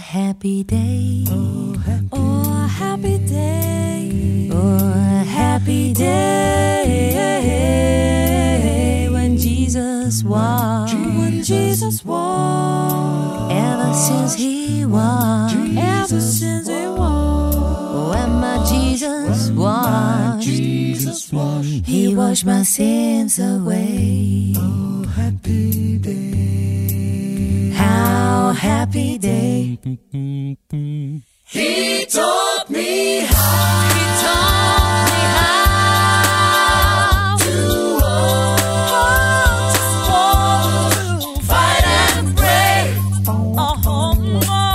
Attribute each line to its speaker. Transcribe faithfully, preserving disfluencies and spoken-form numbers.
Speaker 1: happy day.
Speaker 2: Oh, happy,
Speaker 1: oh, happy day. Oh, happy day. When Jesus walked.
Speaker 2: When Jesus walked.
Speaker 1: Ever since he walked.
Speaker 2: Ever since he walked.
Speaker 1: When my Jesus washed.
Speaker 2: Jesus washed.
Speaker 1: He washed my sins away.
Speaker 2: Oh, happy day.
Speaker 1: How happy day.
Speaker 2: He taught me how.
Speaker 1: He taught me how
Speaker 2: to walk,
Speaker 1: to walk,
Speaker 2: fight and pray.
Speaker 1: oh, oh, oh.